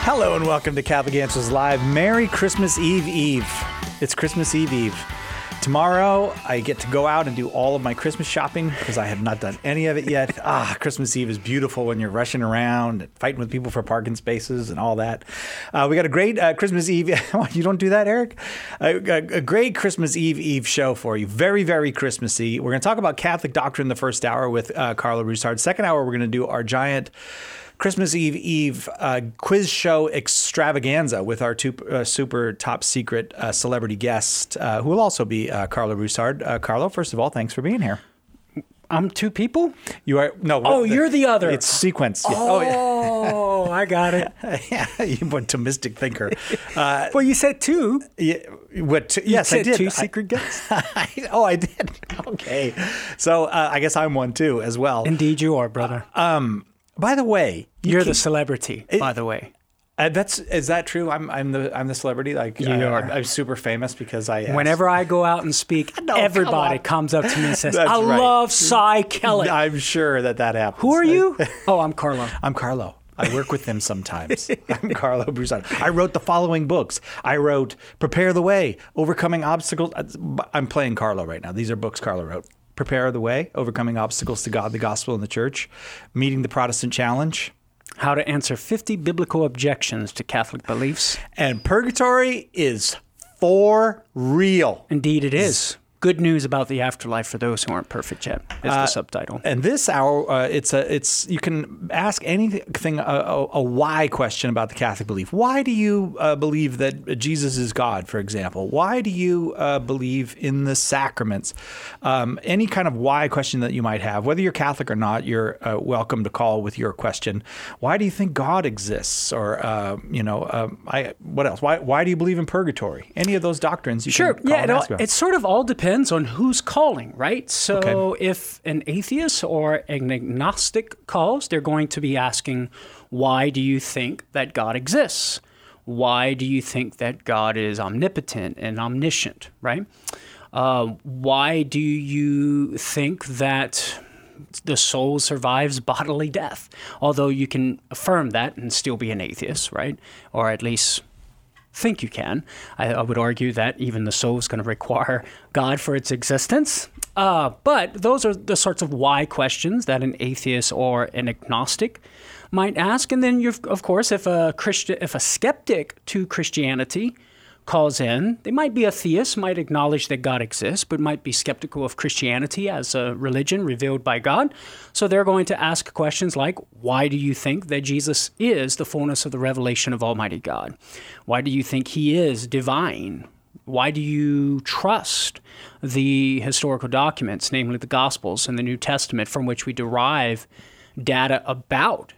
Hello and welcome to Catholic Answers Live. Merry Christmas Eve. It's Christmas Eve. Tomorrow, I get to go out and do all of my Christmas shopping because I have not done any of it yet. Christmas Eve is beautiful when you're rushing around and fighting with people for parking spaces and all that. We got a great Christmas Eve. You don't do that, Eric? A great Christmas Eve show for you. Very, very Christmassy. We're going to talk about Catholic doctrine the first hour with Carlo Broussard. Second hour, we're going to do our giant Christmas Eve quiz show extravaganza with our two super top secret celebrity guests who will also be Carlo Broussard. Carlo, first of all, thanks for being here. I'm two people? You are no. Oh, you're the other. It's sequence. Yeah. Oh, I got it. Yeah, you went to mystic thinker. Well, you said two. Yeah, yes, I did. Two secret guests. I did. Okay, so I guess I'm one too as well. Indeed, you are, brother. By the way, you're the celebrity. By the way, is that true? I'm the celebrity. Like you are. I'm super famous because I. Whenever I go out and speak, everybody comes up to me and says, That's "I right. love Cy Kellett." I'm sure that happens. Who are you? Oh, I'm Carlo. I'm Carlo. I work with them sometimes. I'm Carlo Broussard. I wrote the following books. I wrote Prepare the Way, Overcoming Obstacles. I'm playing Carlo right now. These are books Carlo wrote. Prepare the Way, Overcoming Obstacles to God, the Gospel, and the Church. Meeting the Protestant Challenge. How to Answer 50 Biblical Objections to Catholic Beliefs. And Purgatory is for real. Indeed it is. Good news about the afterlife for those who aren't perfect yet is the subtitle. And this hour, it's you can ask anything a why question about the Catholic belief. Why do you believe that Jesus is God, for example? Why do you believe in the sacraments? Any kind of why question that you might have, whether you're Catholic or not, you're welcome to call with your question. Why do you think God exists? Or what else? Why do you believe in purgatory? Any of those doctrines you can call and ask about. It sort of all depends on who's calling, right? So if an atheist or an agnostic calls, they're going to be asking, why do you think that God exists? Why do you think that God is omnipotent and omniscient, right? Why do you think that the soul survives bodily death? Although you can affirm that and still be an atheist, right? Or at least think you can. I would argue that even the soul is going to require God for its existence. But those are the sorts of why questions that an atheist or an agnostic might ask. And then, of course, if a skeptic to Christianity calls in, they might be a theist, might acknowledge that God exists, but might be skeptical of Christianity as a religion revealed by God. So they're going to ask questions like, why do you think that Jesus is the fullness of the revelation of Almighty God? Why do you think he is divine? Why do you trust the historical documents, namely the Gospels and the New Testament, from which we derive data about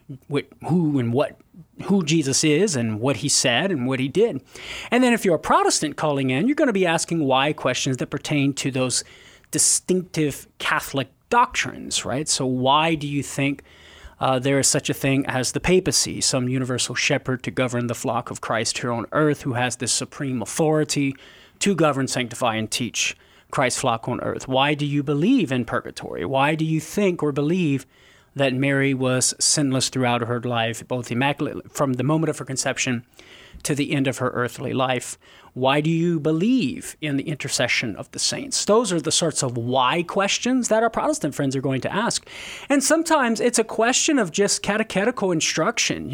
who Jesus is and what he said and what he did? And then if you're a Protestant calling in, you're going to be asking why questions that pertain to those distinctive Catholic doctrines, right? So why do you think there is such a thing as the papacy, some universal shepherd to govern the flock of Christ here on earth, who has this supreme authority to govern, sanctify, and teach Christ's flock on earth? Why do you believe in purgatory? Why do you think or believe that Mary was sinless throughout her life, both immaculate from the moment of her conception to the end of her earthly life? Why do you believe in the intercession of the saints? Those are the sorts of why questions that our Protestant friends are going to ask. And sometimes it's a question of just catechetical instruction,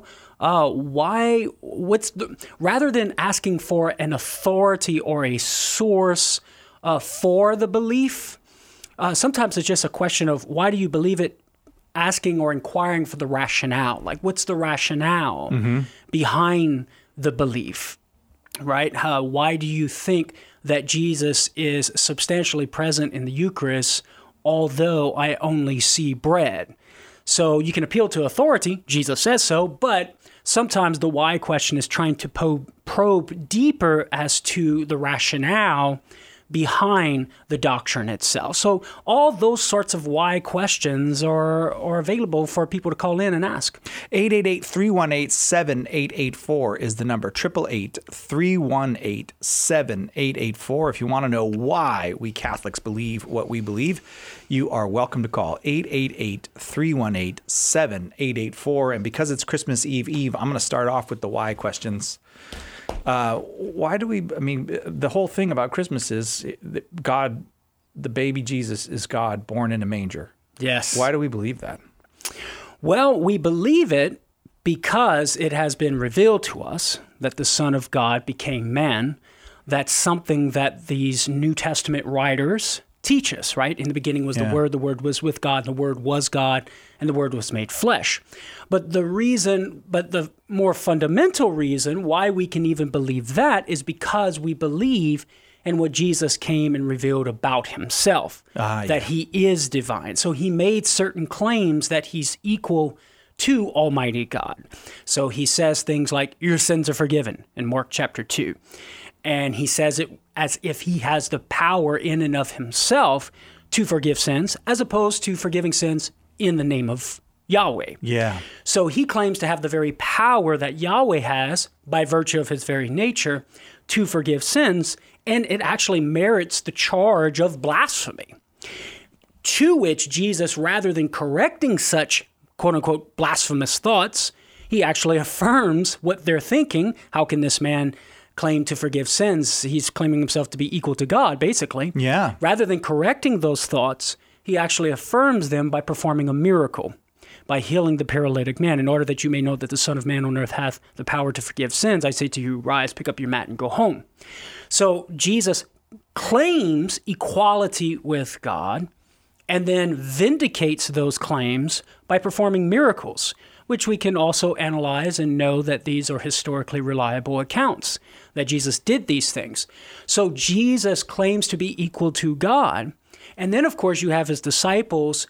rather than asking for an authority or a source for the belief, sometimes it's just a question of why do you believe it, asking or inquiring for the rationale. Like, what's the rationale behind the belief, right? Why do you think that Jesus is substantially present in the Eucharist, although I only see bread? So you can appeal to authority, Jesus says so, but sometimes the why question is trying to probe deeper as to the rationale behind the doctrine itself? So all those sorts of why questions are available for people to call in and ask. 888-318-7884 is the number. 888-318-7884. If you want to know why we Catholics believe what we believe, you are welcome to call 888-318-7884. And because it's Christmas Eve, I'm going to start off with the why questions. Why do we, the whole thing about Christmas is that God, the baby Jesus is God born in a manger. Yes. Why do we believe that? Well, we believe it because it has been revealed to us that the Son of God became man. That's something that these New Testament writers teach us, right? In the beginning was the Word was with God, and the Word was God, and the Word was made flesh. But the more fundamental reason why we can even believe that is because we believe in what Jesus came and revealed about himself, that he is divine. So he made certain claims that he's equal to Almighty God. So he says things like, your sins are forgiven in Mark chapter 2. And he says it as if he has the power in and of himself to forgive sins, as opposed to forgiving sins in the name of Yahweh. Yeah. So he claims to have the very power that Yahweh has by virtue of his very nature to forgive sins, and it actually merits the charge of blasphemy. To which Jesus, rather than correcting such quote-unquote blasphemous thoughts, he actually affirms what they're thinking. How can this man claim to forgive sins? He's claiming himself to be equal to God, basically. Yeah. Rather than correcting those thoughts, he actually affirms them by performing a miracle, by healing the paralytic man. In order that you may know that the Son of Man on earth hath the power to forgive sins, I say to you, rise, pick up your mat, and go home. So Jesus claims equality with God and then vindicates those claims by performing miracles, which we can also analyze and know that these are historically reliable accounts, that Jesus did these things. So Jesus claims to be equal to God. And then, of course, you have his disciples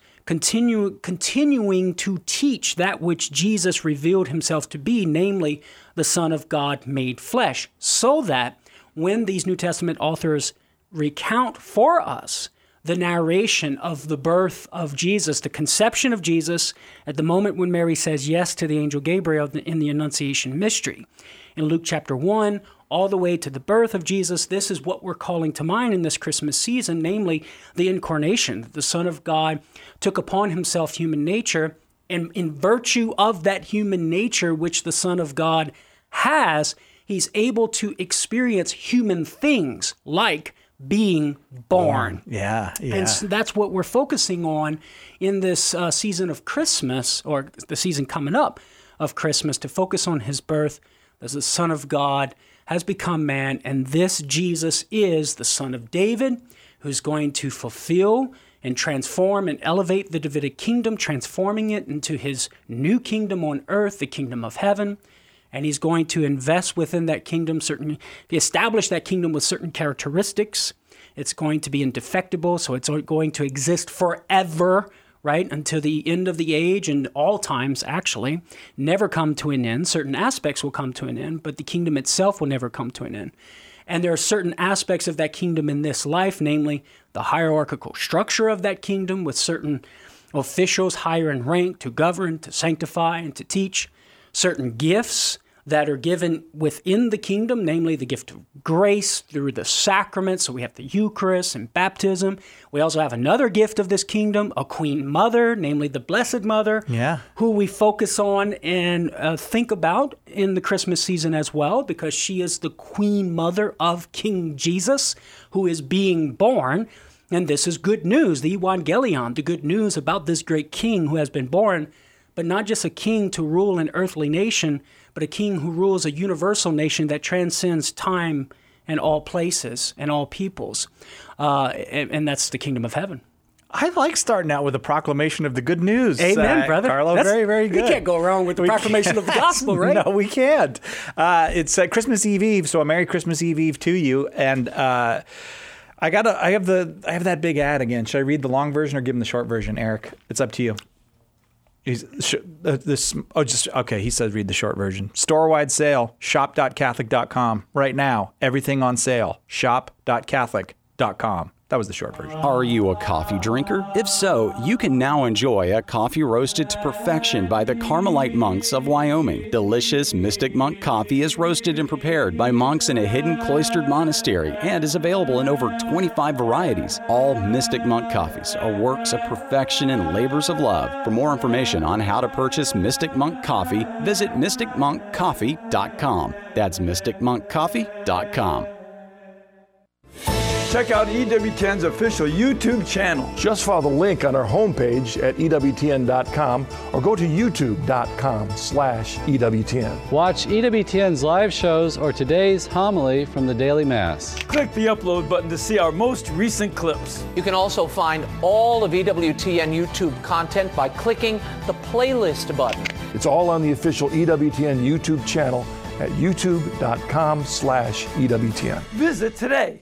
continuing to teach that which Jesus revealed himself to be, namely the Son of God made flesh, so that when these New Testament authors recount for us the narration of the birth of Jesus, the conception of Jesus at the moment when Mary says yes to the angel Gabriel in the Annunciation mystery. In Luke chapter 1, all the way to the birth of Jesus, this is what we're calling to mind in this Christmas season, namely the incarnation. The Son of God took upon himself human nature, and in virtue of that human nature which the Son of God has, he's able to experience human things like being born. Yeah. And so that's what we're focusing on in this season of Christmas, or the season coming up of Christmas, to focus on his birth as the Son of God has become man. And this Jesus is the Son of David, who's going to fulfill and transform and elevate the Davidic kingdom, transforming it into his new kingdom on earth, the kingdom of heaven. And he's going to invest within that kingdom establish that kingdom with certain characteristics. It's going to be indefectible, so it's going to exist forever, right, until the end of the age, and all times, actually, never come to an end. Certain aspects will come to an end, but the kingdom itself will never come to an end. And there are certain aspects of that kingdom in this life, namely the hierarchical structure of that kingdom, with certain officials higher in rank to govern, to sanctify, and to teach. Certain gifts that are given within the kingdom, namely the gift of grace through the sacraments. So we have the Eucharist and baptism. We also have another gift of this kingdom, a Queen Mother, namely the Blessed Mother, who we focus on and think about in the Christmas season as well, because she is the Queen Mother of King Jesus, who is being born. And this is good news, the Evangelion, the good news about this great king who has been born, but not just a king to rule an earthly nation, but a king who rules a universal nation that transcends time and all places and all peoples. And that's the kingdom of heaven. I like starting out with a proclamation of the good news. Amen, brother. Carlo, very, very good. We can't go wrong with the proclamation of the gospel, right? No, we can't. It's Christmas Eve, so a Merry Christmas Eve to you. And I have that big ad again. Should I read the long version or give him the short version, Eric? It's up to you. He said read the short version. Store-wide sale, shop.catholic.com. Right now, everything on sale, shop.catholic.com. CatholicsBeliefThisHour.com. That was the short version. Are you a coffee drinker? If so, you can now enjoy a coffee roasted to perfection by the Carmelite monks of Wyoming. Delicious Mystic Monk coffee is roasted and prepared by monks in a hidden cloistered monastery and is available in over 25 varieties. All Mystic Monk coffees are works of perfection and labors of love. For more information on how to purchase Mystic Monk coffee, visit mysticmonkcoffee.com. That's mysticmonkcoffee.com. Check out EWTN's official YouTube channel. Just follow the link on our homepage at EWTN.com or go to YouTube.com/EWTN. Watch EWTN's live shows or today's homily from the Daily Mass. Click the upload button to see our most recent clips. You can also find all of EWTN YouTube content by clicking the playlist button. It's all on the official EWTN YouTube channel at YouTube.com/EWTN. Visit today.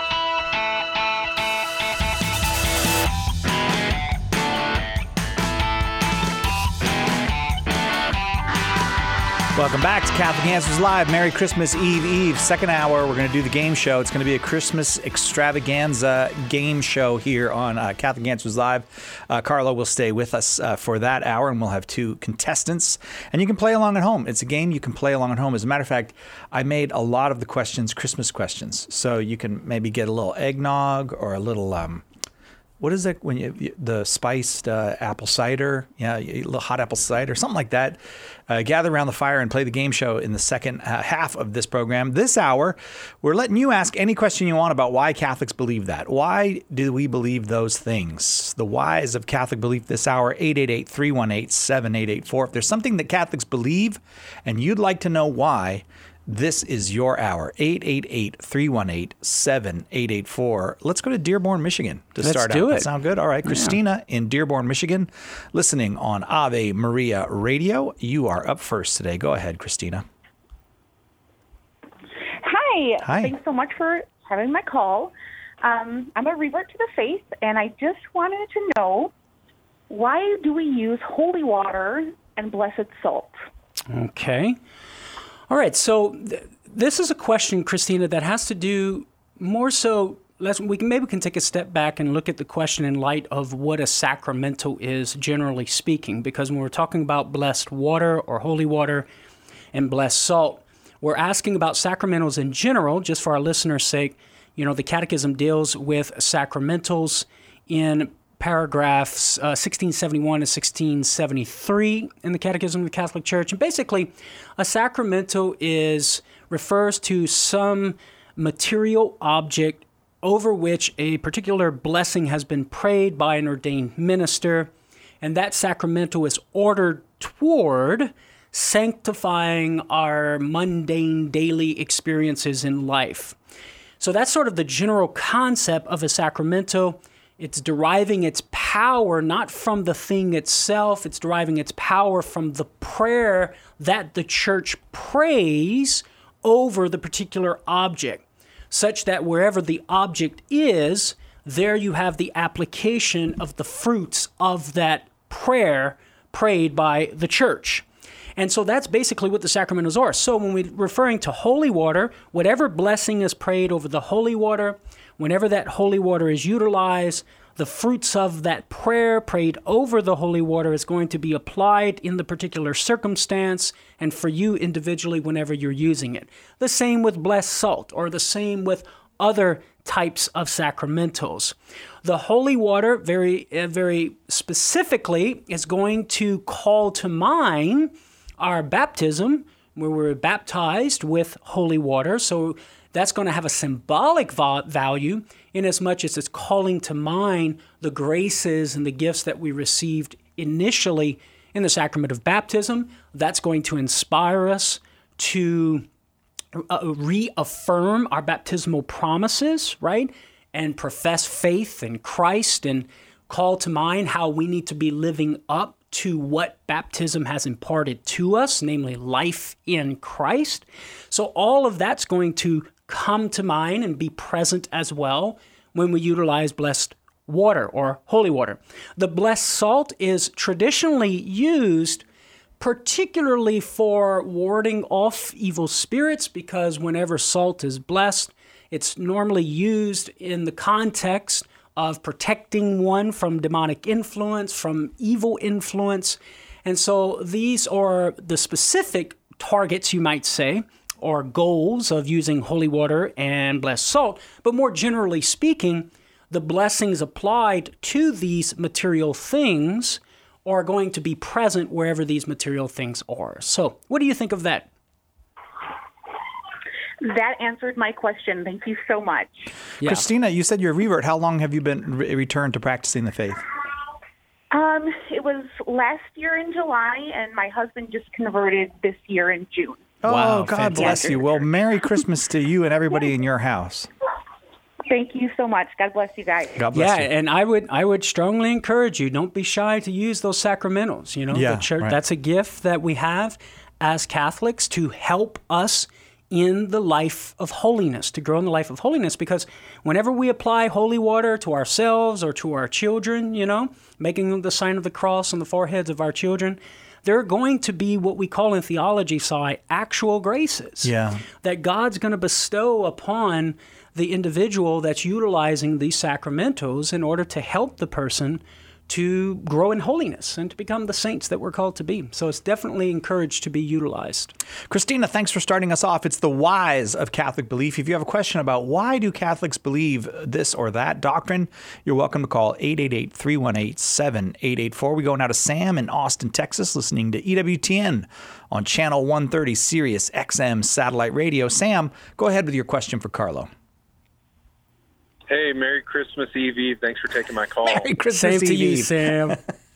Welcome back to Catholic Answers Live. Merry Christmas Eve. Second hour, we're going to do the game show. It's going to be a Christmas extravaganza game show here on Catholic Answers Live. Carlo will stay with us for that hour, and we'll have two contestants. And you can play along at home. It's a game you can play along at home. As a matter of fact, I made a lot of the questions Christmas questions. So you can maybe get a little eggnog or a little... what is it when the spiced apple cider? Yeah, a little hot apple cider, something like that. Gather around the fire and play the game show in the second half of this program. This hour, we're letting you ask any question you want about why Catholics believe that. Why do we believe those things? The whys of Catholic belief this hour, 888-318-7884. If there's something that Catholics believe and you'd like to know why, this is your hour, 888-318-7884. Let's go to Dearborn, Michigan to start out. Let's do it. That sound good? All right. Christina in Dearborn, Michigan, listening on Ave Maria Radio. You are up first today. Go ahead, Christina. Hi. Hi. Thanks so much for having my call. I'm a revert to the faith, and I just wanted to know, why do we use holy water and blessed salt? Okay. All right, so this is a question, Christina, that has to do more so, we can take a step back and look at the question in light of what a sacramental is, generally speaking, because when we're talking about blessed water or holy water and blessed salt, we're asking about sacramentals in general, just for our listeners' sake. You know, the Catechism deals with sacramentals in paragraphs 1671 to 1673 in the Catechism of the Catholic Church. And basically, a sacramental refers to some material object over which a particular blessing has been prayed by an ordained minister, and that sacramental is ordered toward sanctifying our mundane daily experiences in life. So that's sort of the general concept of a sacramental. It's deriving its power not from the thing itself, it's deriving its power from the prayer that the church prays over the particular object, such that wherever the object is, there you have the application of the fruits of that prayer prayed by the church. And so that's basically what the sacramentals are. So when we're referring to holy water, whatever blessing is prayed over the holy water, whenever that holy water is utilized, the fruits of that prayer prayed over the holy water is going to be applied in the particular circumstance and for you individually whenever you're using it. The same with blessed salt, or the same with other types of sacramentals. The holy water, very specifically, is going to call to mind our baptism, where we're baptized with holy water. So that's going to have a symbolic value in as much as it's calling to mind the graces and the gifts that we received initially in the sacrament of baptism. That's going to inspire us to reaffirm our baptismal promises, right? And profess faith in Christ and call to mind how we need to be living up to what baptism has imparted to us, namely life in Christ. So all of that's going to come to mind and be present as well when we utilize blessed water or holy water. The blessed salt is traditionally used particularly for warding off evil spirits, because whenever salt is blessed, It's normally used in the context of protecting one from demonic influence, from evil influence. And so these are the specific targets, you might say, or goals of using holy water and blessed salt. But more generally speaking, the blessings applied to these material things are going to be present wherever these material things are. So what do you think of that? That answered my question. Thank you so much. Yeah. Christina, you said you're a revert. How long have you been returned to practicing the faith? It was last year in July, and my husband just converted this year in June. Oh, Wow, God bless fantastic. you. Well, Merry Christmas to you and everybody in your house. Thank you so much. God bless you guys. God bless you. And I would strongly encourage you, don't be shy to use those sacramentals. You know, Yeah, the church, right. that's a gift that we have as Catholics to help us in the life of holiness, to grow in the life of holiness, because whenever we apply holy water to ourselves or to our children, you know, making the sign of the cross on the foreheads of our children, there are going to be what we call in theology side actual graces that God's going to bestow upon the individual that's utilizing these sacramentals in order to help the person to grow in holiness and to become the saints that we're called to be. So it's definitely encouraged to be utilized. Christina, thanks for starting us off. It's the whys of Catholic belief. If you have a question about why do Catholics believe this or that doctrine, you're welcome to call 888-318-7884. We go now to Sam in Austin, Texas, listening to EWTN on Channel 130 Sirius XM Satellite Radio. Sam, go ahead with your question for Carlo. Hey, Merry Christmas Eve Eve. Thanks for taking my call. Merry Christmas Same to you, Eve. Sam.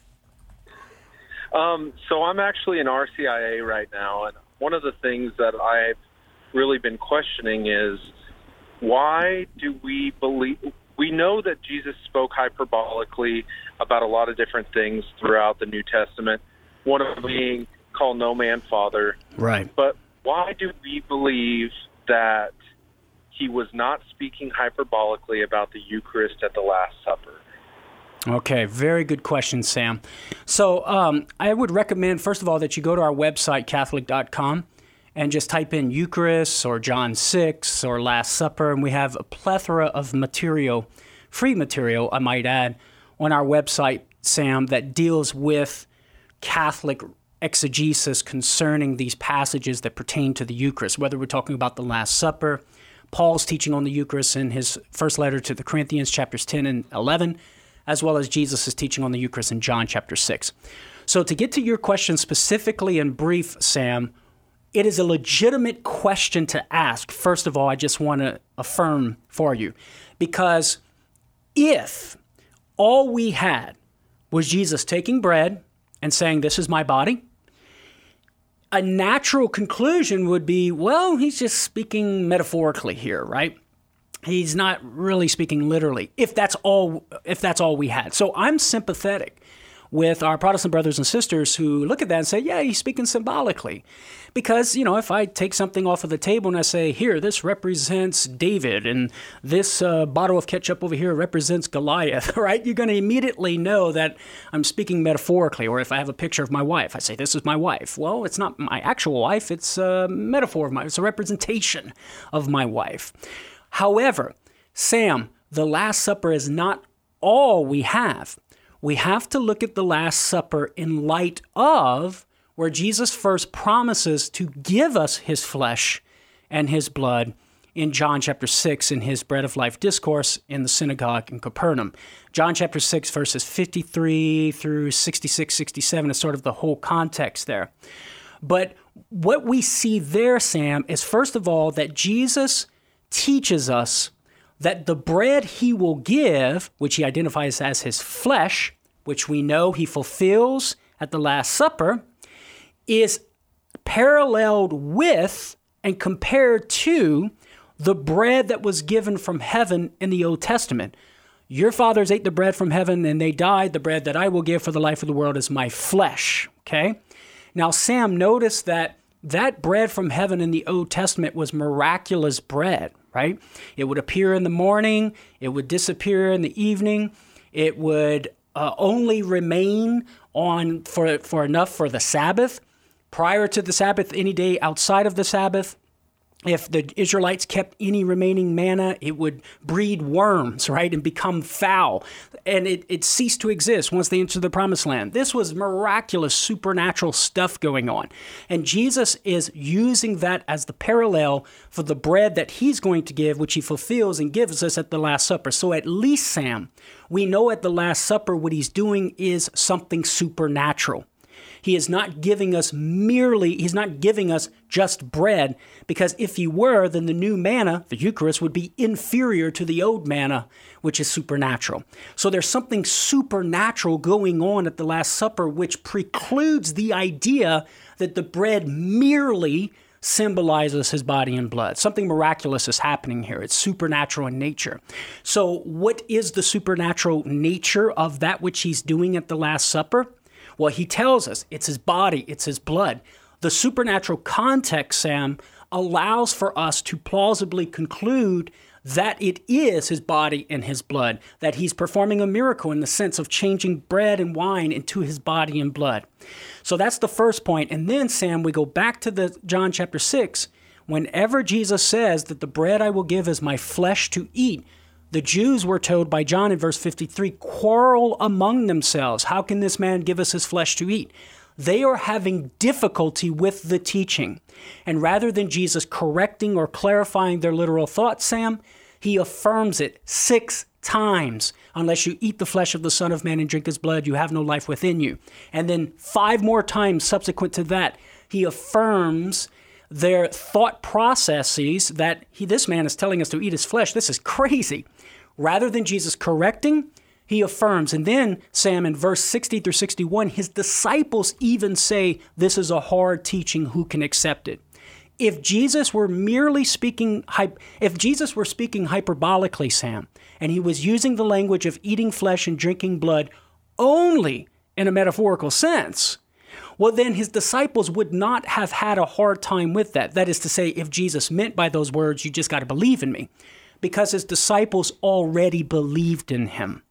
So I'm actually in RCIA right now, and one of the things that I've really been questioning is why do we believe – we know that Jesus spoke hyperbolically about a lot of different things throughout the New Testament, one of them being call no man father. Right. But why do we believe that he was not speaking hyperbolically about the Eucharist at the Last Supper? Okay, very good question, Sam. So I would recommend, first of all, that you go to our website, Catholic.com, and just type in Eucharist or John 6 or Last Supper, and we have a plethora of material, free material, I might add, on our website, Sam, that deals with Catholic exegesis concerning these passages that pertain to the Eucharist, whether we're talking about the Last Supper, Paul's teaching on the Eucharist in his first letter to the Corinthians, chapters 10 and 11, as well as Jesus' teaching on the Eucharist in John chapter 6. So to get to your question specifically in brief, Sam, it is a legitimate question to ask. First of all, I just want to affirm for you, because if all we had was Jesus taking bread and saying, "This is my body," a natural conclusion would be, well, he's just speaking metaphorically here, right? He's not really speaking literally, if that's all we had. So I'm sympathetic with our Protestant brothers and sisters who look at that and say, yeah, he's speaking symbolically. Because, you know, if I take something off of the table and I say, here, this represents David, and this bottle of ketchup over here represents Goliath, right? You're going to immediately know that I'm speaking metaphorically. Or if I have a picture of my wife, I say, this is my wife. Well, it's not my actual wife. It's a metaphor of it's a representation of my wife. However, Sam, the Last Supper is not all we have. We have to look at the Last Supper in light of where Jesus first promises to give us his flesh and his blood in John chapter 6 in his Bread of Life discourse in the synagogue in Capernaum. John chapter 6 verses 53 through 66, 67 is sort of the whole context there. But what we see there, Sam, is first of all that Jesus teaches us that the bread he will give, which he identifies as his flesh, which we know he fulfills at the Last Supper, is paralleled with and compared to the bread that was given from heaven in the Old Testament. Your fathers ate the bread from heaven and they died. The bread that I will give for the life of the world is my flesh. Okay? Now, Sam, notice that bread from heaven in the Old Testament was miraculous bread, right? It would appear in the morning. It would disappear in the evening. It would only remain on for enough for the Sabbath. Prior to the Sabbath, any day outside of the Sabbath, if the Israelites kept any remaining manna, it would breed worms, right, and become foul. And it ceased to exist once they entered the promised land. This was miraculous, supernatural stuff going on. And Jesus is using that as the parallel for the bread that he's going to give, which he fulfills and gives us at the Last Supper. So at least, Sam, we know at the Last Supper what he's doing is something supernatural. He is not giving us he's not giving us just bread, because if he were, then the new manna, the Eucharist, would be inferior to the old manna, which is supernatural. So there's something supernatural going on at the Last Supper, which precludes the idea that the bread merely symbolizes his body and blood. Something miraculous is happening here. It's supernatural in nature. So what is the supernatural nature of that which he's doing at the Last Supper? Well, he tells us it's his body, it's his blood. The supernatural context, Sam, allows for us to plausibly conclude that it is his body and his blood, that he's performing a miracle in the sense of changing bread and wine into his body and blood. So that's the first point. And then, Sam, we go back to the John chapter 6. Whenever Jesus says that the bread I will give is my flesh to eat, the Jews were told by John in verse 53, quarrel among themselves. How can this man give us his flesh to eat? They are having difficulty with the teaching. And rather than Jesus correcting or clarifying their literal thoughts, Sam, he affirms it 6 times. Unless you eat the flesh of the Son of Man and drink his blood, you have no life within you. And then 5 more times subsequent to that, he affirms their thought processes that this man is telling us to eat his flesh. This is crazy. Rather than Jesus correcting, he affirms. And then, Sam, in verse 60 through 61, his disciples even say, this is a hard teaching, who can accept it? If Jesus were speaking hyperbolically, Sam, and he was using the language of eating flesh and drinking blood only in a metaphorical sense, well, then his disciples would not have had a hard time with that. That is to say, if Jesus meant by those words, you just got to believe in me, because his disciples already believed in him.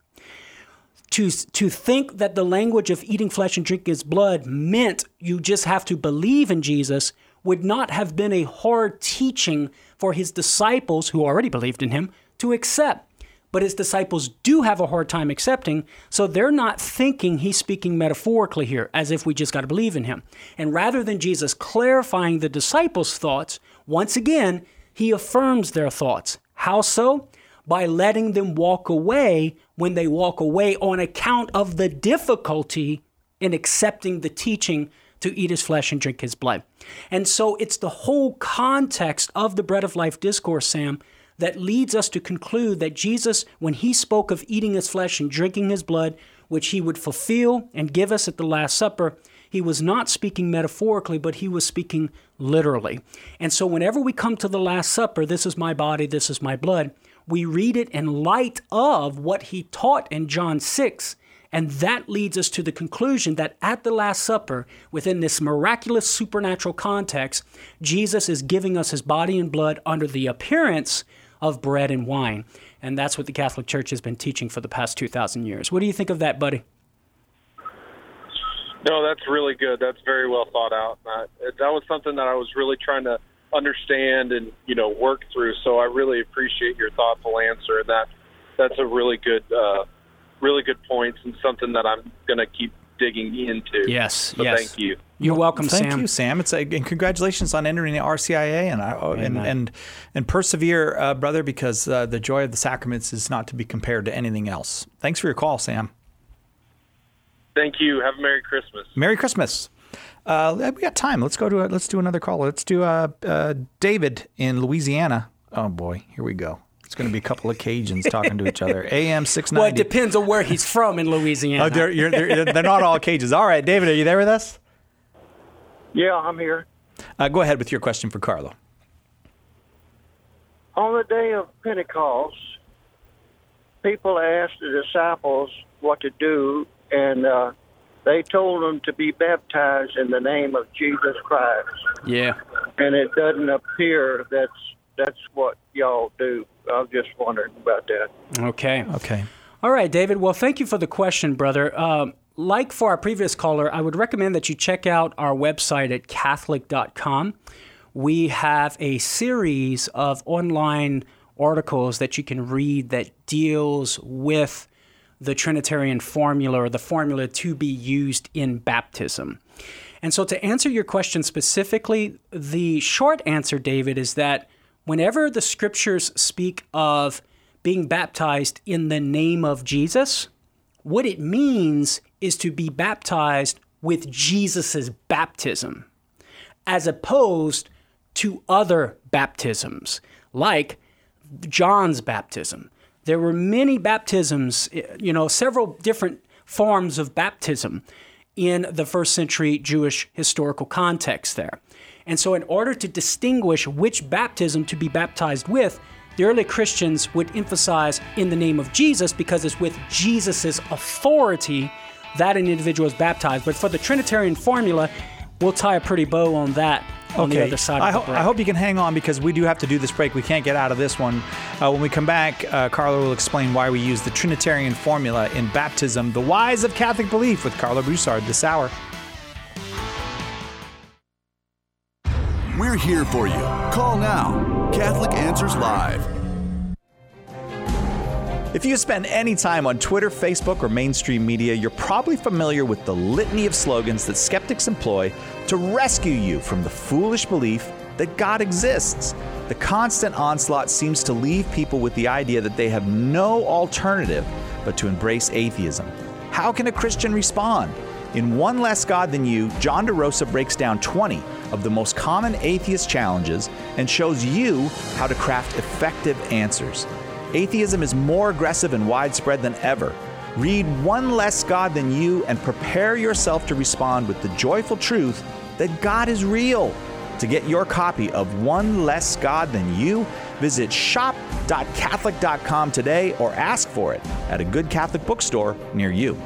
To think that the language of eating flesh and drinking his blood meant you just have to believe in Jesus would not have been a hard teaching for his disciples, who already believed in him, to accept. But his disciples do have a hard time accepting, so they're not thinking he's speaking metaphorically here, as if we just got to believe in him. And rather than Jesus clarifying the disciples' thoughts, once again, he affirms their thoughts. How so? By letting them walk away when they walk away on account of the difficulty in accepting the teaching to eat his flesh and drink his blood. And so it's the whole context of the Bread of Life discourse, Sam, that leads us to conclude that Jesus, when he spoke of eating his flesh and drinking his blood, which he would fulfill and give us at the Last Supper, he was not speaking metaphorically, but he was speaking literally. And so whenever we come to the Last Supper, this is my body, this is my blood, we read it in light of what he taught in John 6, and that leads us to the conclusion that at the Last Supper, within this miraculous supernatural context, Jesus is giving us his body and blood under the appearance of bread and wine. And that's what the Catholic Church has been teaching for the past 2,000 years. What do you think of that, buddy? No, that's really good. That's very well thought out. That was something that I was really trying to understand and, work through. So I really appreciate your thoughtful answer. And that's a really good points and something that I'm going to keep digging into. Yes, so yes. Thank you. You're welcome, Sam. Thank you, Sam. And congratulations on entering the RCIA and persevere, brother, because the joy of the sacraments is not to be compared to anything else. Thanks for your call, Sam. Thank you. Have a Merry Christmas. Merry Christmas. We got time. Let's do another call. Let's do David in Louisiana. Oh boy, here we go. It's going to be a couple of Cajuns talking to each other. AM 690. Well, it depends on where he's from in Louisiana. They're not all Cajuns. All right, David, are you there with us? Yeah, I'm here. Go ahead with your question for Carlo. On the day of Pentecost, people asked the disciples what to do, and they told them to be baptized in the name of Jesus Christ. Yeah. And it doesn't appear that's what y'all do. I was just wondering about that. Okay. Okay. All right, David. Well, thank you for the question, brother. Like for our previous caller, I would recommend that you check out our website at Catholic.com. we have a series of online articles that you can read that deals with the Trinitarian formula, or the formula to be used in baptism. And so to answer your question specifically, the short answer, David, is that whenever the scriptures speak of being baptized in the name of Jesus, what it means is to be baptized with Jesus's baptism, as opposed to other baptisms, like John's baptism. There were many baptisms, several different forms of baptism in the first century Jewish historical context there. And so in order to distinguish which baptism to be baptized with, the early Christians would emphasize in the name of Jesus, because it's with Jesus's authority that an individual is baptized. But for the Trinitarian formula, we'll tie a pretty bow on that on the other side of the break. I hope you can hang on, because we do have to do this break. We can't get out of this one. When we come back, Carla will explain why we use the Trinitarian formula in baptism, the whys of Catholic belief, with Carla Broussard this hour. We're here for you. Call now. Catholic Answers Live. If you spend any time on Twitter, Facebook, or mainstream media, you're probably familiar with the litany of slogans that skeptics employ to rescue you from the foolish belief that God exists. The constant onslaught seems to leave people with the idea that they have no alternative but to embrace atheism. How can a Christian respond? In One Less God Than You, John DeRosa breaks down 20 of the most common atheist challenges and shows you how to craft effective answers. Atheism is more aggressive and widespread than ever. Read One Less God Than You and prepare yourself to respond with the joyful truth that God is real. To get your copy of One Less God Than You, visit shop.catholic.com today or ask for it at a good Catholic bookstore near you.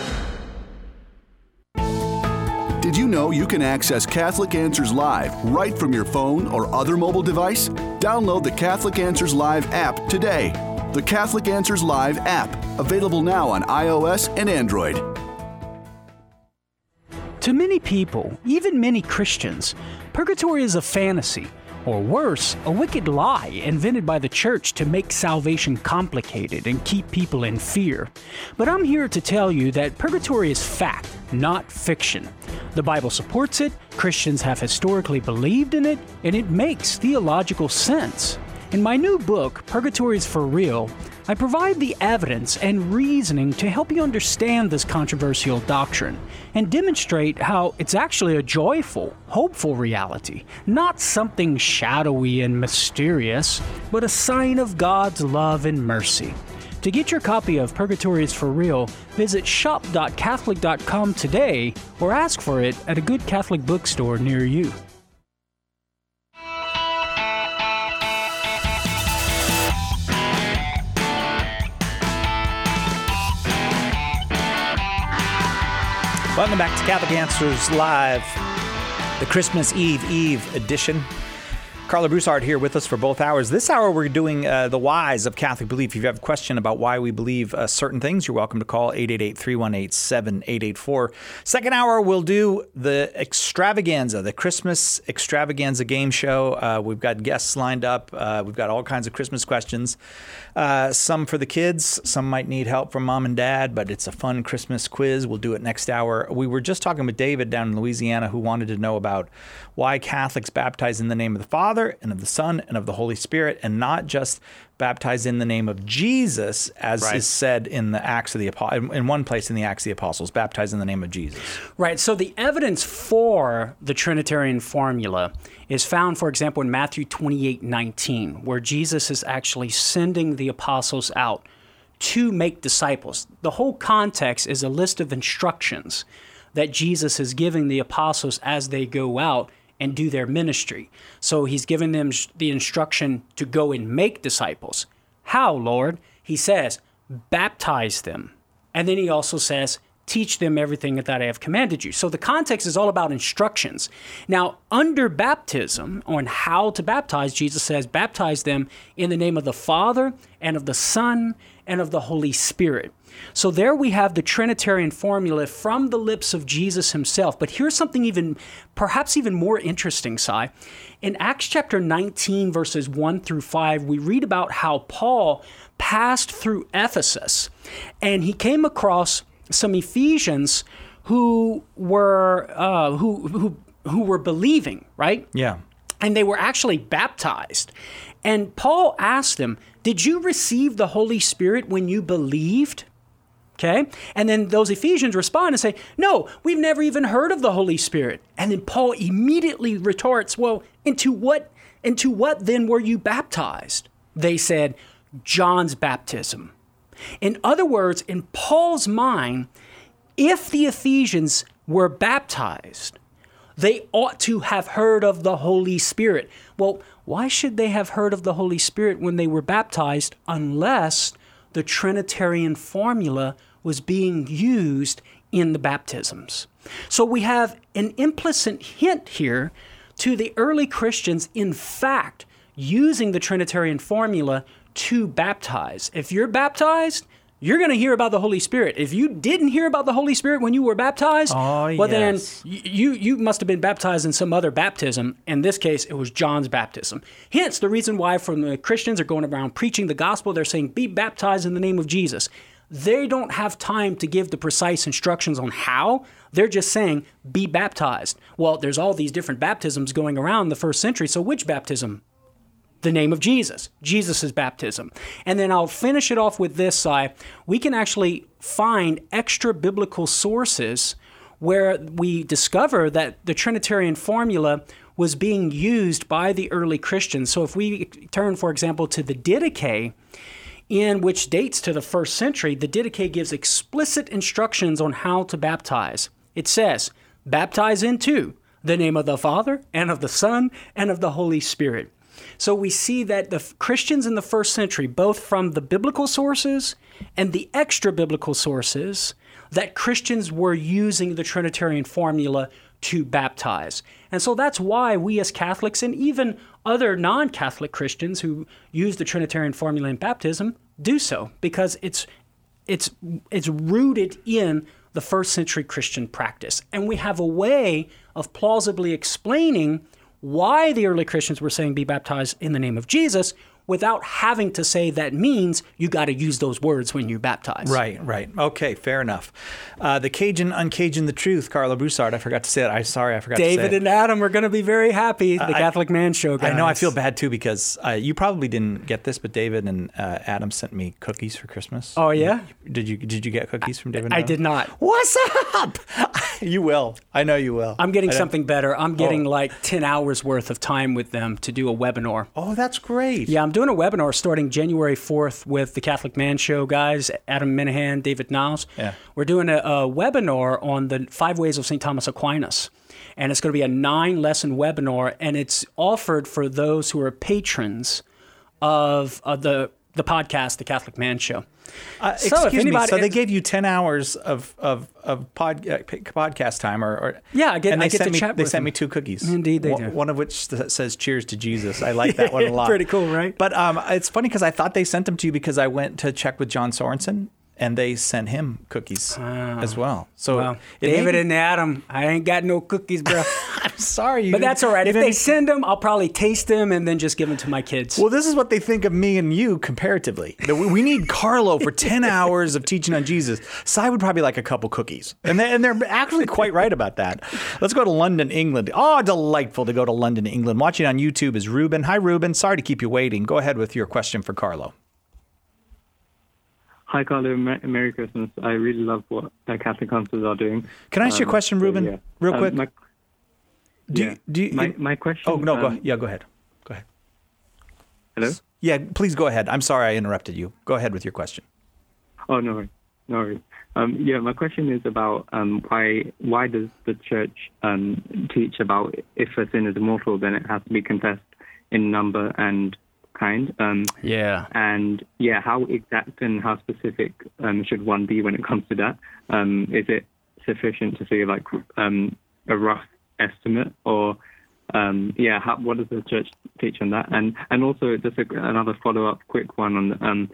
Did you know you can access Catholic Answers Live right from your phone or other mobile device? Download the Catholic Answers Live app today. The Catholic Answers Live app, available now on iOS and Android. To many people, even many Christians, purgatory is a fantasy, or worse, a wicked lie invented by the church to make salvation complicated and keep people in fear. But I'm here to tell you that purgatory is fact, not fiction. The Bible supports it, Christians have historically believed in it, and it makes theological sense. In my new book, Purgatory is for Real, I provide the evidence and reasoning to help you understand this controversial doctrine and demonstrate how it's actually a joyful, hopeful reality, not something shadowy and mysterious, but a sign of God's love and mercy. To get your copy of Purgatory is for Real, visit shop.catholic.com today or ask for it at a good Catholic bookstore near you. Welcome back to Catholic Answers Live, the Christmas Eve edition. Carla Broussard here with us for both hours. This hour, we're doing the whys of Catholic belief. If you have a question about why we believe certain things, you're welcome to call 888-318-7884. Second hour, we'll do the extravaganza, the Christmas extravaganza game show. We've got guests lined up. We've got all kinds of Christmas questions. Some for the kids. Some might need help from mom and dad, but it's a fun Christmas quiz. We'll do it next hour. We were just talking with David down in Louisiana, who wanted to know about why Catholics baptize in the name of the Father and of the Son and of the Holy Spirit, and not just baptize in the name of Jesus, as is said in the Acts of the Apostles. In one place in the Acts of the Apostles, baptize in the name of Jesus. Right. So the evidence for the Trinitarian formula is found, for example, in Matthew 28:19, where Jesus is actually sending the apostles out to make disciples. The whole context is a list of instructions that Jesus is giving the apostles as they go out and do their ministry. So he's giving them the instruction to go and make disciples. How, Lord? He says, baptize them. And then he also says, teach them everything that I have commanded you. So the context is all about instructions. Now, under baptism, on how to baptize, Jesus says, baptize them in the name of the Father and of the Son and of the Holy Spirit. So there we have the Trinitarian formula from the lips of Jesus himself. But here's something perhaps even more interesting, Si. In Acts chapter 19, verses 1 through 5, we read about how Paul passed through Ephesus, and he came across some Ephesians who were believing, right? Yeah. And they were actually baptized. And Paul asked them, did you receive the Holy Spirit when you believed? Okay. And then those Ephesians respond and say, no, we've never even heard of the Holy Spirit. And then Paul immediately retorts, well, into what then were you baptized? They said, John's baptism. In other words, in Paul's mind, if the Ephesians were baptized, they ought to have heard of the Holy Spirit. Well, why should they have heard of the Holy Spirit when they were baptized unless the Trinitarian formula was being used in the baptisms? So we have an implicit hint here to the early Christians, in fact, using the Trinitarian formula to baptize. If you're baptized, you're going to hear about the Holy Spirit. If you didn't hear about the Holy Spirit when you were baptized, then you must have been baptized in some other baptism. In this case, it was John's baptism. Hence, the reason why from the Christians are going around preaching the gospel, they're saying, be baptized in the name of Jesus. They don't have time to give the precise instructions on how. They're just saying, be baptized. Well, there's all these different baptisms going around in the first century, so which baptism? The name of Jesus, Jesus' baptism. And then I'll finish it off with this, Si. We can actually find extra biblical sources where we discover that the Trinitarian formula was being used by the early Christians. So if we turn, for example, to the Didache, in which dates to the first century, the Didache gives explicit instructions on how to baptize. It says, baptize into the name of the Father and of the Son and of the Holy Spirit. So we see that the Christians in the first century, both from the biblical sources and the extra-biblical sources, that Christians were using the Trinitarian formula to baptize. And so that's why we as Catholics and even other non-Catholic Christians who use the Trinitarian formula in baptism do so, because it's rooted in the first century Christian practice. And we have a way of plausibly explaining why the early Christians were saying be baptized in the name of Jesus without having to say that means you got to use those words when you baptize. Right. Okay, fair enough. The Cajun uncaging the truth, Carlo Broussard. I forgot to say it. I forgot to say it. David and Adam are going to be very happy, the Catholic Man Show guys. I know, I feel bad too because you probably didn't get this, but David and Adam sent me cookies for Christmas. Oh, yeah? Did you get cookies from David and Adam? I did not. What's up? You will. I know you will. I'm getting something better. I'm getting like 10 hours worth of time with them to do a webinar. Oh, that's great. Yeah, I'm doing a webinar starting January 4th with the Catholic Man Show guys, Adam Minahan, David Niles. Yeah. We're doing a webinar on the 5 ways of St. Thomas Aquinas. And it's going to be a 9-lesson webinar, and it's offered for those who are patrons of the podcast, The Catholic Man Show. Excuse me. So they gave you 10 hours of podcast time, or yeah, I get to chat with them. They sent me 2 cookies. Indeed, they do. One of which says "Cheers to Jesus." I like that one a lot. Pretty cool, right? But it's funny because I thought they sent them to you because I went to check with John Sorensen, and they sent him cookies as well. So David and Adam, I ain't got no cookies, bro. I'm sorry. But that's all right. If they send them, I'll probably taste them and then just give them to my kids. Well, this is what they think of me and you comparatively. We need Carlo for 10 hours of teaching on Jesus. Si would probably like a couple cookies. And they're actually quite right about that. Let's go to London, England. Oh, delightful to go to London, England. Watching on YouTube is Ruben. Hi, Ruben. Sorry to keep you waiting. Go ahead with your question for Carlo. Hi, Carlo. Merry Christmas. I really love what Catholic Councils are doing. Can I ask you a question, Ruben, real quick? My question... Oh, no, go ahead. Go ahead. Hello? Yeah, please go ahead. I'm sorry I interrupted you. Go ahead with your question. Oh, no worries. My question is about why does the Church teach about if a sin is mortal, then it has to be confessed in number and kind. And how exact and how specific should one be when it comes to that? Is it sufficient to say like a rough estimate, or what does the Church teach on that? And also just another follow-up quick one on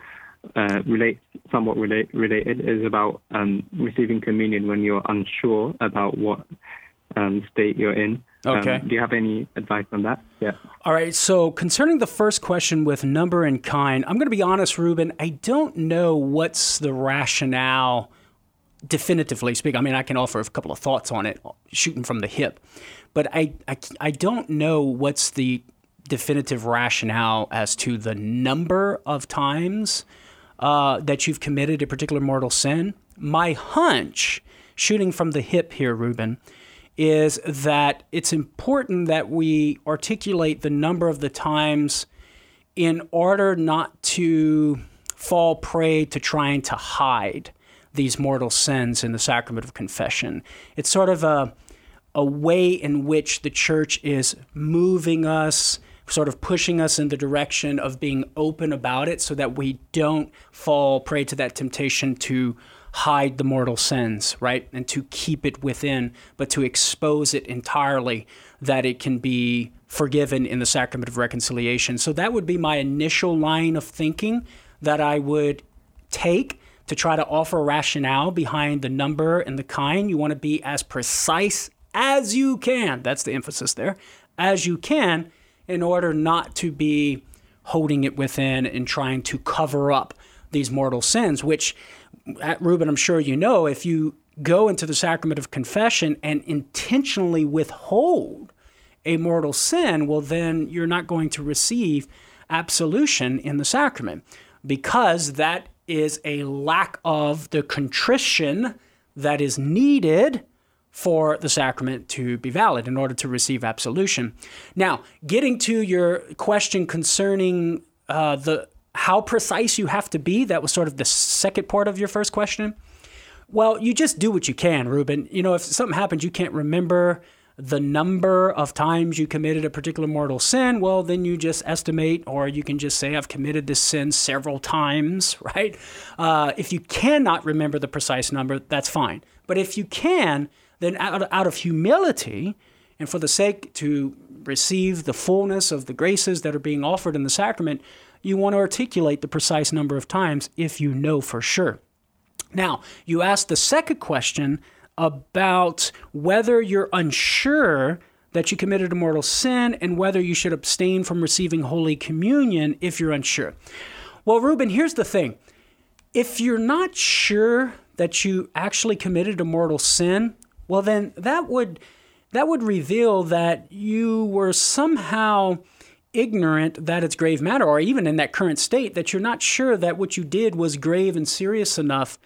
related is about receiving communion when you're unsure about what state you're in. Okay. Do you have any advice on that? Yeah. All right. So concerning the first question with number and kind, I'm going to be honest, Ruben. I don't know what's the rationale, definitively speaking. I mean, I can offer a couple of thoughts on it, shooting from the hip, but I don't know what's the definitive rationale as to the number of times that you've committed a particular mortal sin. My hunch, shooting from the hip here, Ruben, is that it's important that we articulate the number of the times in order not to fall prey to trying to hide these mortal sins in the sacrament of confession. It's sort of a way in which the church is moving us, sort of pushing us in the direction of being open about it so that we don't fall prey to that temptation to hide the mortal sins, right? And to keep it within, but to expose it entirely, that it can be forgiven in the sacrament of reconciliation. So that would be my initial line of thinking that I would take to try to offer a rationale behind the number and the kind. You want to be as precise as you can. That's the emphasis there. As you can, in order not to be holding it within and trying to cover up these mortal sins, which, Ruben, I'm sure you know, if you go into the sacrament of confession and intentionally withhold a mortal sin, well, then you're not going to receive absolution in the sacrament, because that is a lack of the contrition that is needed for the sacrament to be valid in order to receive absolution. Now, getting to your question concerning how precise you have to be, that was sort of the second part of your first question. Well, you just do what you can, Ruben. You know, if something happens, you can't remember the number of times you committed a particular mortal sin, well, then you just estimate, or you can just say, I've committed this sin several times, right? If you cannot remember the precise number, that's fine. But if you can, then out of humility, and for the sake to receive the fullness of the graces that are being offered in the sacrament, you want to articulate the precise number of times if you know for sure. Now, you asked the second question about whether you're unsure that you committed a mortal sin and whether you should abstain from receiving Holy Communion if you're unsure. Well, Ruben, here's the thing. If you're not sure that you actually committed a mortal sin, well, then that would reveal that you were somehow ignorant that it's grave matter, or even in that current state that you're not sure that what you did was grave and serious enough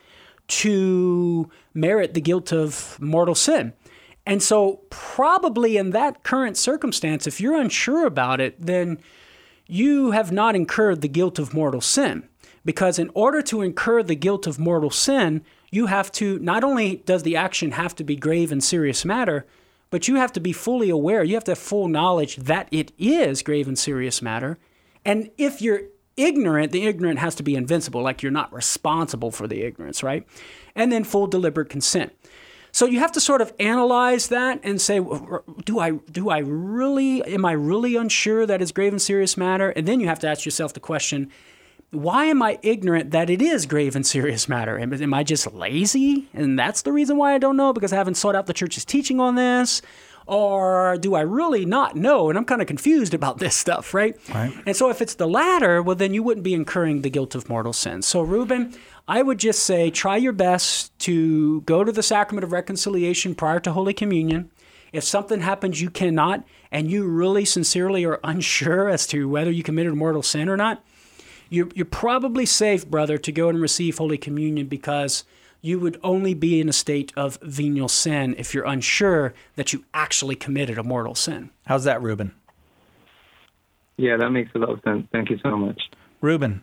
to merit the guilt of mortal sin. And so probably in that current circumstance, if you're unsure about it, then you have not incurred the guilt of mortal sin. Because in order to incur the guilt of mortal sin, you have to, not only does the action have to be grave and serious matter, but you have to be fully aware, you have to have full knowledge that it is grave and serious matter. And if you're ignorant, the ignorant has to be invincible, like you're not responsible for the ignorance, right? And then full deliberate consent. So you have to sort of analyze that and say, am I really unsure that it's grave and serious matter? And then you have to ask yourself the question, why am I ignorant that it is grave and serious matter? Am I just lazy? And that's the reason why I don't know, because I haven't sought out the church's teaching on this? Or do I really not know? And I'm kind of confused about this stuff, right? And so if it's the latter, well, then you wouldn't be incurring the guilt of mortal sin. So, Ruben, I would just say try your best to go to the sacrament of reconciliation prior to Holy Communion. If something happens you cannot, and you really sincerely are unsure as to whether you committed a mortal sin or not, you're probably safe, brother, to go and receive Holy Communion, because you would only be in a state of venial sin if you're unsure that you actually committed a mortal sin. How's that, Ruben? Yeah, that makes a lot of sense. Thank you so much. Ruben.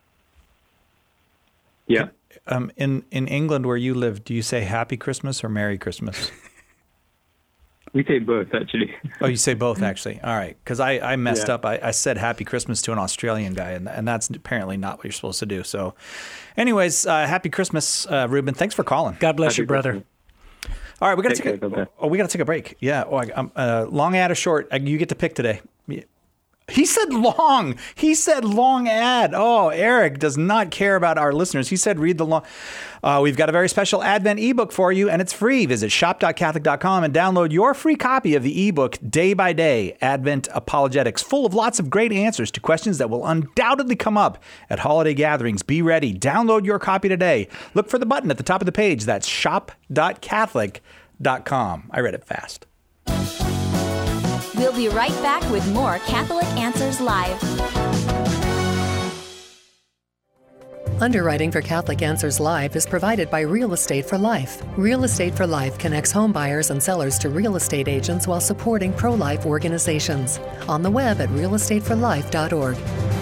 Yeah. In England where you live, do you say Happy Christmas or Merry Christmas? We say both, actually. Oh, you say both, actually. All right. Because I messed up. I said Happy Christmas to an Australian guy, and that's apparently not what you're supposed to do. So anyways, Happy Christmas, Ruben. Thanks for calling. God bless you, brother. Christmas. All right, we got to take a break. Yeah. Long ad or short, you get to pick today. He said long. He said long ad. Oh, Eric does not care about our listeners. He said read the long. We've got a very special Advent ebook for you, and it's free. Visit shop.catholic.com and download your free copy of the ebook, Day by Day, Advent Apologetics, full of lots of great answers to questions that will undoubtedly come up at holiday gatherings. Be ready. Download your copy today. Look for the button at the top of the page. That's shop.catholic.com. I read it fast. We'll be right back with more Catholic Answers Live. Underwriting for Catholic Answers Live is provided by Real Estate for Life. Real Estate for Life connects home buyers and sellers to real estate agents while supporting pro-life organizations. On the web at realestateforlife.org.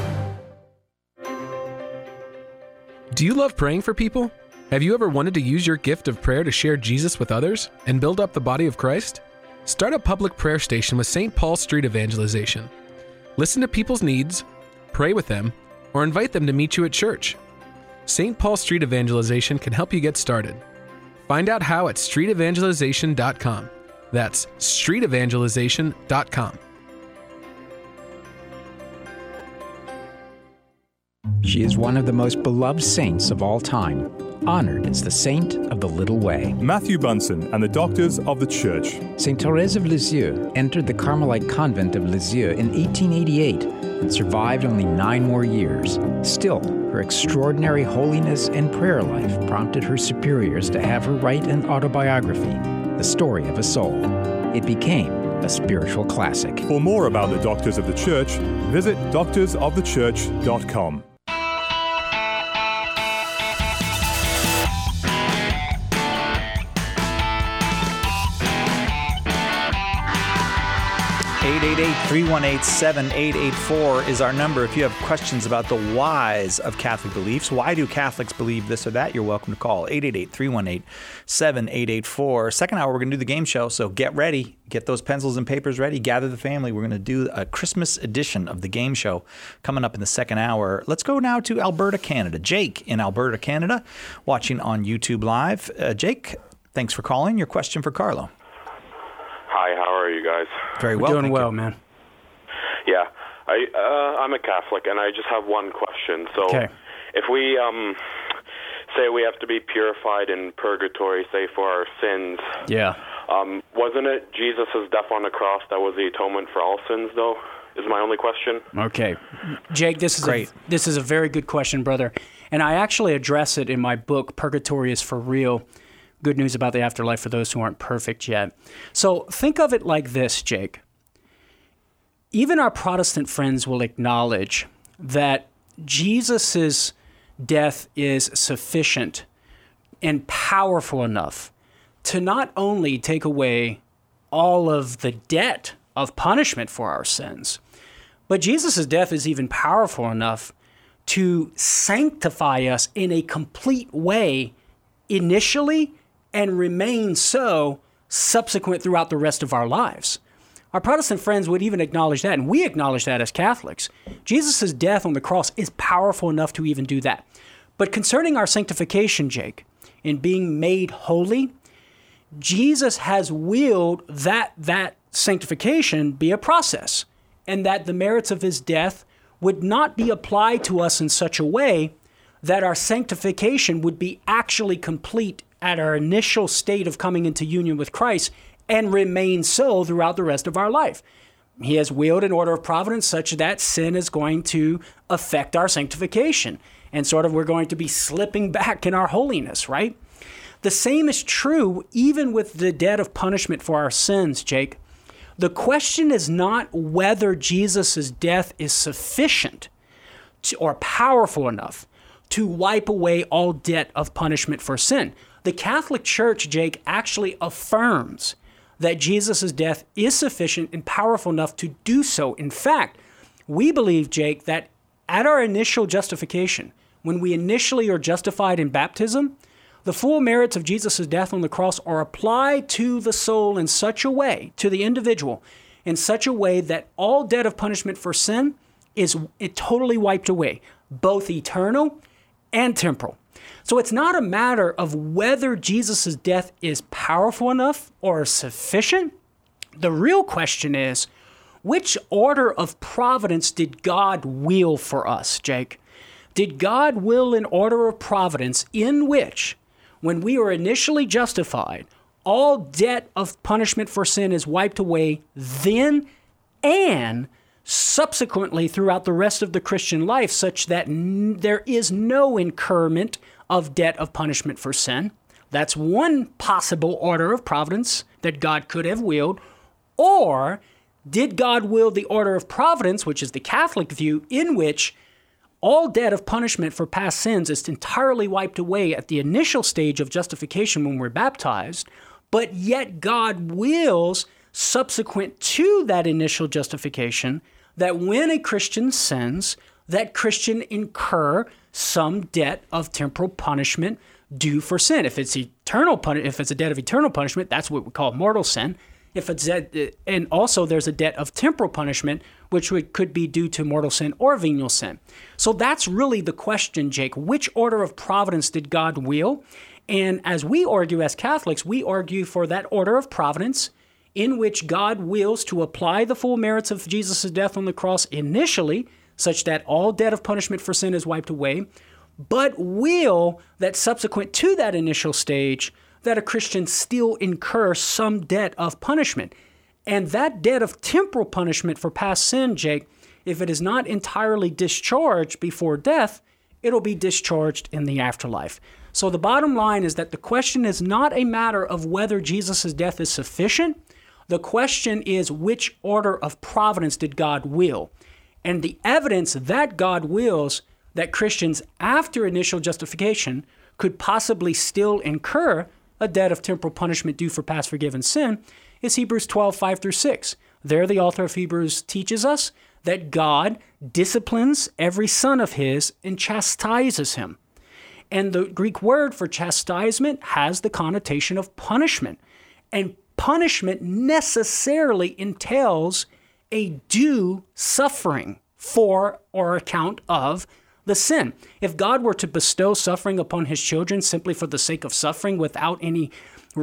Do you love praying for people? Have you ever wanted to use your gift of prayer to share Jesus with others and build up the body of Christ? Start a public prayer station with St. Paul Street Evangelization. Listen to people's needs, pray with them, or invite them to meet you at church. St. Paul Street Evangelization can help you get started. Find out how at streetevangelization.com. That's streetevangelization.com. She is one of the most beloved saints of all time, honored as the Saint of the Little Way. Matthew Bunsen and the Doctors of the Church. St. Thérèse of Lisieux entered the Carmelite convent of Lisieux in 1888 and survived only 9 more years. Still, her extraordinary holiness and prayer life prompted her superiors to have her write an autobiography, The Story of a Soul. It became a spiritual classic. For more about the Doctors of the Church, visit doctorsofthechurch.com. 888-318-7884 is our number. If you have questions about the whys of Catholic beliefs, why do Catholics believe this or that, you're welcome to call 888-318-7884. Second hour, we're going to do the game show, so get ready. Get those pencils and papers ready. Gather the family. We're going to do a Christmas edition of the game show coming up in the second hour. Let's go now to Alberta, Canada. Jake in Alberta, Canada, watching on YouTube Live. Jake, thanks for calling. Your question for Carlo. Hi, how are you guys? Very well. Doing well, man. Yeah, I'm a Catholic, and I just have one question. So, if we say we have to be purified in purgatory, say for our sins, wasn't it Jesus' death on the cross that was the atonement for all sins, though? Is my only question. Okay, Jake, this is a very good question, brother, and I actually address it in my book, Purgatory is for Real. Good news about the afterlife for those who aren't perfect yet. So think of it like this, Jake. Even our Protestant friends will acknowledge that Jesus' death is sufficient and powerful enough to not only take away all of the debt of punishment for our sins, but Jesus' death is even powerful enough to sanctify us in a complete way initially and remain so subsequent throughout the rest of our lives. Our Protestant friends would even acknowledge that, and we acknowledge that as Catholics. Jesus' death on the cross is powerful enough to even do that. But concerning our sanctification, Jake, in being made holy, Jesus has willed that sanctification be a process, and that the merits of his death would not be applied to us in such a way that our sanctification would be actually complete at our initial state of coming into union with Christ and remain so throughout the rest of our life. He has willed an order of providence such that sin is going to affect our sanctification, and sort of we're going to be slipping back in our holiness, right? The same is true even with the debt of punishment for our sins, Jake. The question is not whether Jesus' death is sufficient or powerful enough to wipe away all debt of punishment for sin. The Catholic Church, Jake, actually affirms that Jesus' death is sufficient and powerful enough to do so. In fact, we believe, Jake, that at our initial justification, when we initially are justified in baptism, the full merits of Jesus' death on the cross are applied to the soul in such a way, to the individual, in such a way that all debt of punishment for sin is totally wiped away, both eternal and temporal. So it's not a matter of whether Jesus' death is powerful enough or sufficient. The real question is Which order of providence did God will for us, Jake? Did God will an order of providence in which, when we were initially justified, all debt of punishment for sin is wiped away then and subsequently throughout the rest of the Christian life, such that there is no incurment of debt of punishment for sin? That's one possible order of providence that God could have willed. Or did God will the order of providence, which is the Catholic view, in which all debt of punishment for past sins is entirely wiped away at the initial stage of justification when we're baptized, but yet God wills, subsequent to that initial justification, that when a Christian sins, that Christian incur some debt of temporal punishment due for sin. If it's a debt of eternal punishment, that's what we call mortal sin. And also there's a debt of temporal punishment, which could be due to mortal sin or venial sin. So that's really the question, Jake. Which order of providence did God will? And as we argue as Catholics, we argue for that order of providence in which God wills to apply the full merits of Jesus' death on the cross initially, such that all debt of punishment for sin is wiped away, but will that subsequent to that initial stage, that a Christian still incur some debt of punishment. And that debt of temporal punishment for past sin, Jake, if it is not entirely discharged before death, it'll be discharged in the afterlife. So the bottom line is that the question is not a matter of whether Jesus' death is sufficient. The question is, which order of providence did God will? And the evidence that God wills that Christians after initial justification could possibly still incur a debt of temporal punishment due for past forgiven sin is Hebrews 12, 5-6. There the author of Hebrews teaches us that God disciplines every son of his and chastises him. And the Greek word for chastisement has the connotation of punishment. And punishment necessarily entails a due suffering for or account of the sin. If God were to bestow suffering upon his children simply for the sake of suffering without any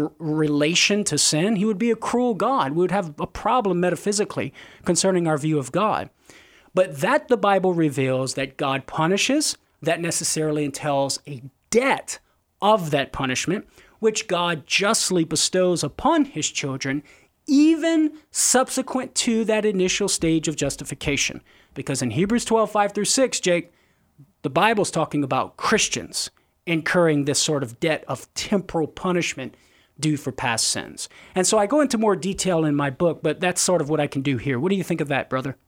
relation to sin, he would be a cruel God. We would have a problem metaphysically concerning our view of God. But that the Bible reveals that God punishes, that necessarily entails a debt of that punishment, which God justly bestows upon his children, even subsequent to that initial stage of justification. Because in Hebrews 12, 5-6, Jake, the Bible's talking about Christians incurring this sort of debt of temporal punishment due for past sins. And so I go into more detail in my book, but that's sort of what I can do here. What do you think of that, brother?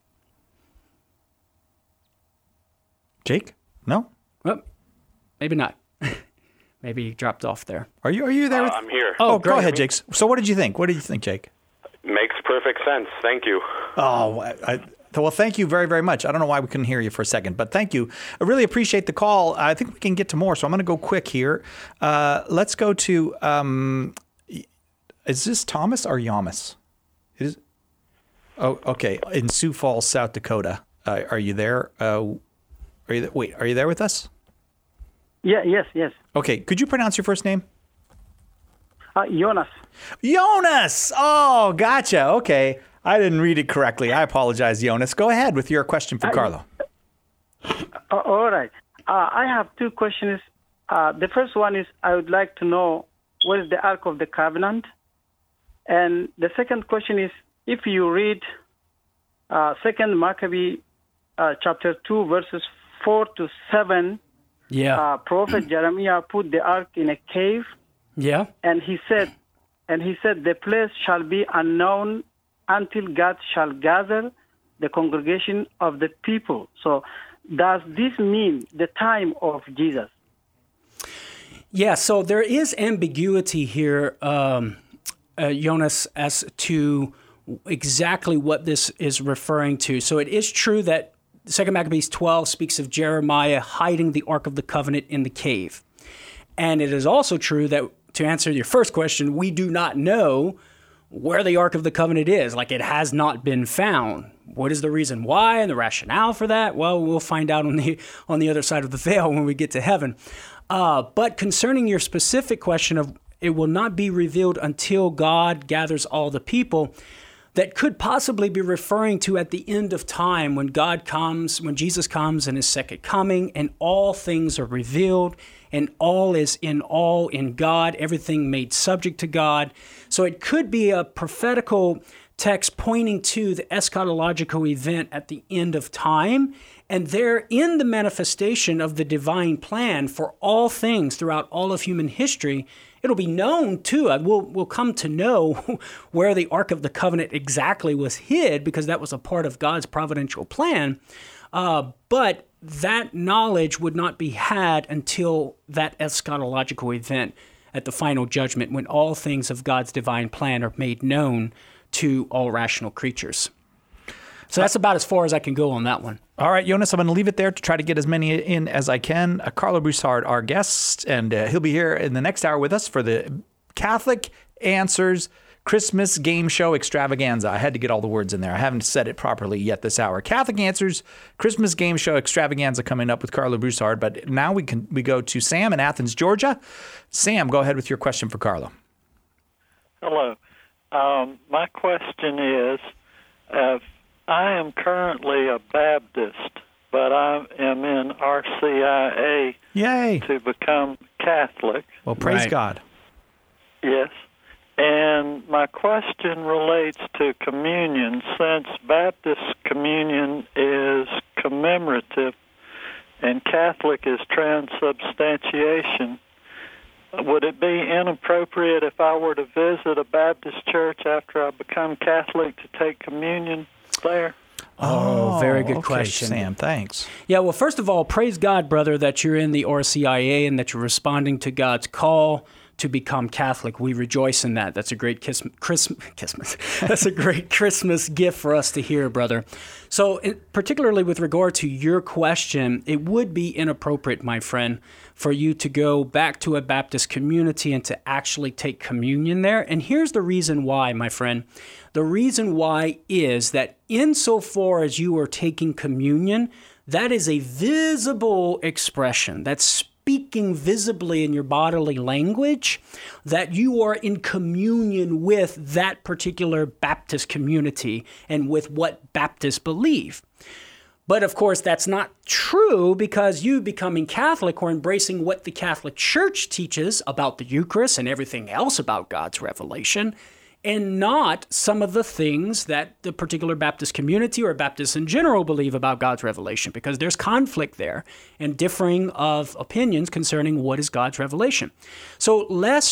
Jake? No? Well, maybe not. Maybe he dropped off there. Are you there? I'm here. Oh, go ahead, Jake. So what did you think? What did you think, Jake? Makes perfect sense. Thank you. Oh, well, thank you very, very much. I don't know why we couldn't hear you for a second, but thank you. I really appreciate the call. I think we can get to more, so I'm going to go quick here. Let's go to, is this Thomas or Yamas? It is. Oh, okay. In Sioux Falls, South Dakota. Are you there? Are you there with us? Yeah. Yes. Okay. Could you pronounce your first name? Jonas. Jonas! Oh, gotcha. Okay. I didn't read it correctly. I apologize, Jonas. Go ahead with your question for Carlo. All right. I have two questions. The first one is I would like to know what is the Ark of the Covenant? And the second question is if you read 2 Maccabee chapter 2, verses 4-7, Prophet Jeremiah put the ark in a cave. Yeah. And he said, the place shall be unknown until God shall gather the congregation of the people. So does this mean the time of Jesus? Yeah, so there is ambiguity here, Jonas, as to exactly what this is referring to. So it is true that 2 Maccabees 12 speaks of Jeremiah hiding the Ark of the Covenant in the cave. And it is also true that, to answer your first question, we do not know where the Ark of the Covenant is. Like, it has not been found. What is the reason why and the rationale for that? Well, we'll find out on the other side of the veil when we get to heaven. But concerning your specific question of it will not be revealed until God gathers all the people, that could possibly be referring to at the end of time when God comes, when Jesus comes in his second coming, and all things are revealed, and all is in all in God, everything made subject to God. So it could be a prophetical text pointing to the eschatological event at the end of time, and there in the manifestation of the divine plan for all things throughout all of human history. It'll be known, too. We'll come to know where the Ark of the Covenant exactly was hid, because that was a part of God's providential plan. But that knowledge would not be had until that eschatological event at the final judgment, when all things of God's divine plan are made known to all rational creatures. So that's about as far as I can go on that one. All right, Jonas, I'm going to leave it there to try to get as many in as I can. Carlo Broussard, our guest, and he'll be here in the next hour with us for the Catholic Answers Christmas Game Show Extravaganza. I had to get all the words in there. I haven't said it properly yet this hour. Catholic Answers Christmas Game Show Extravaganza coming up with Carlo Broussard. But now we go to Sam in Athens, Georgia. Sam, go ahead with your question for Carlo. Hello. My question is, I am currently a Baptist, but I am in RCIA to become Catholic. Well, praise God. Yes. And my question relates to communion. Since Baptist communion is commemorative and Catholic is transubstantiation, would it be inappropriate if I were to visit a Baptist church after I become Catholic to take communion there? Oh, very good question. Sam, thanks. Yeah, well, first of all, praise God, brother, that you're in the RCIA and that you're responding to God's call to become Catholic. We rejoice in that. That's a great Christmas. That's a great Christmas gift for us to hear, brother. So, particularly with regard to your question, it would be inappropriate, my friend, for you to go back to a Baptist community and to actually take communion there. And here's the reason why, my friend. The reason why is that insofar as you are taking communion, that is a visible expression. That's speaking visibly in your bodily language that you are in communion with that particular Baptist community and with what Baptists believe. But of course, that's not true, because you becoming Catholic or embracing what the Catholic Church teaches about the Eucharist and everything else about God's revelation, and not some of the things that the particular Baptist community or Baptists in general believe about God's revelation, because there's conflict there and differing of opinions concerning what is God's revelation. So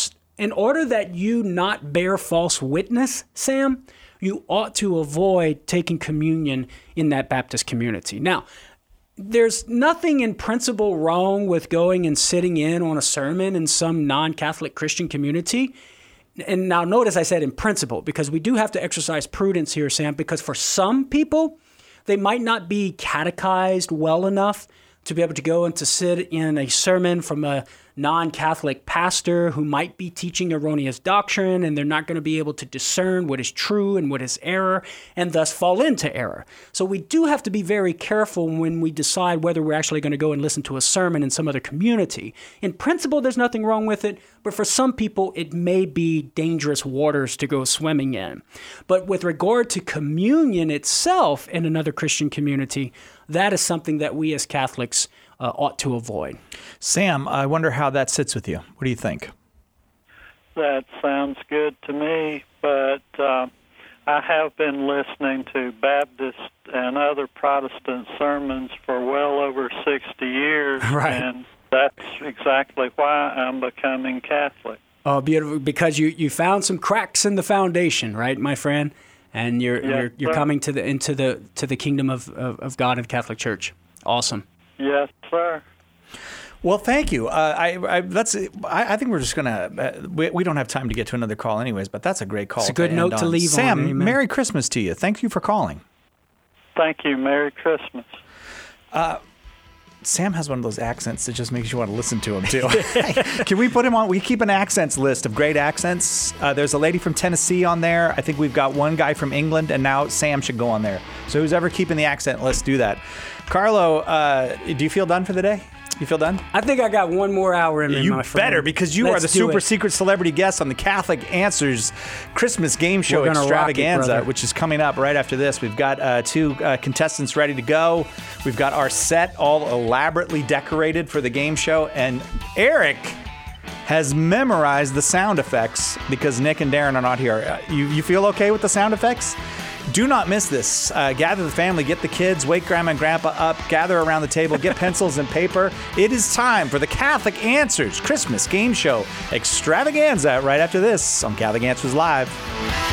in order that you not bear false witness, Sam, you ought to avoid taking communion in that Baptist community. Now, there's nothing in principle wrong with going and sitting in on a sermon in some non-Catholic Christian community. And now notice I said in principle, because we do have to exercise prudence here, Sam, because for some people, they might not be catechized well enough to be able to go and to sit in a sermon from a non-Catholic pastor who might be teaching erroneous doctrine, and they're not going to be able to discern what is true and what is error, and thus fall into error. So we do have to be very careful when we decide whether we're actually going to go and listen to a sermon in some other community. In principle, there's nothing wrong with it, but for some people, it may be dangerous waters to go swimming in. But with regard to communion itself in another Christian community, that is something that we as Catholics ought to avoid. Sam, I wonder how that sits with you. What do you think? That sounds good to me, but I have been listening to Baptist and other Protestant sermons for well over 60 years, and that's exactly why I'm becoming Catholic. Oh, beautiful! Because you found some cracks in the foundation, right, my friend? And you're coming into the kingdom of God and Catholic Church. Awesome. Yes, sir. Well, thank you. I think we're just gonna. We don't have time to get to another call, anyways. But that's a great call. It's a good note to leave Sam, on. Sam, Merry Christmas to you. Thank you for calling. Thank you. Merry Christmas. Sam has one of those accents that just makes you want to listen to him, too. Can we put him on? We keep an accents list of great accents. There's a lady from Tennessee on there. I think we've got one guy from England, and now Sam should go on there. So who's ever keeping the accent list, do that. Carlo, do you feel done for the day? You feel done? I think I got one more hour in me, You my friend. better, because you are the super secret celebrity guest on the Catholic Answers Christmas game show We're gonna rock it, extravaganza, brother. which is coming up right after this. We've got 2 contestants ready to go. We've got our set all elaborately decorated for the game show, and Eric has memorized the sound effects because Nick and Darren are not here. You feel okay with the sound effects? Do not miss this. Gather the family, get the kids, wake Grandma and Grandpa up, gather around the table, get pencils and paper. It is time for the Catholic Answers Christmas Game Show extravaganza right after this on Catholic Answers Live.